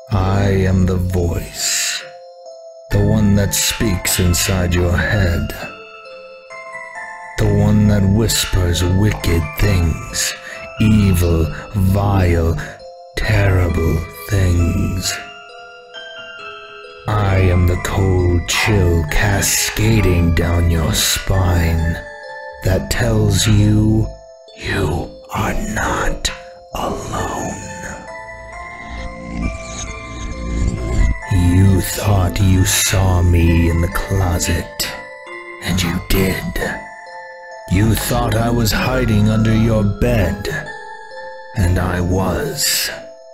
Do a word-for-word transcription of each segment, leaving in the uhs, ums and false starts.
I am the voice, the one that speaks inside your head, the one that whispers wicked things, evil, vile, terrible things. I am the cold chill cascading down your spine that tells you you are not alone. You thought you saw me in the closet, and you did. You thought I was hiding under your bed, and I was.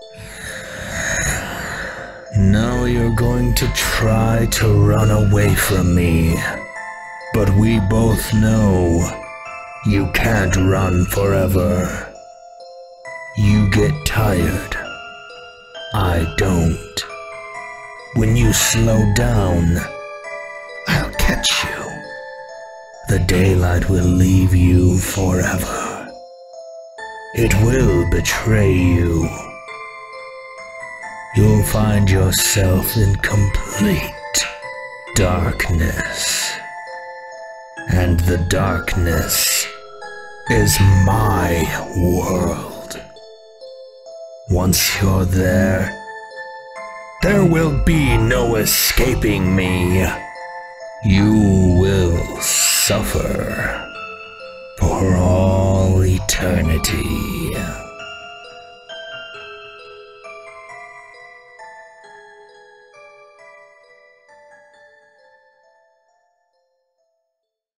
Now you're going to try to run away from me, but we both know you can't run forever. You get tired. I don't. When you slow down, I'll catch you. The daylight will leave you forever. It will betray you. You'll find yourself in complete darkness. And the darkness is my world. Once you're there, there will be no escaping me. You will suffer for all eternity.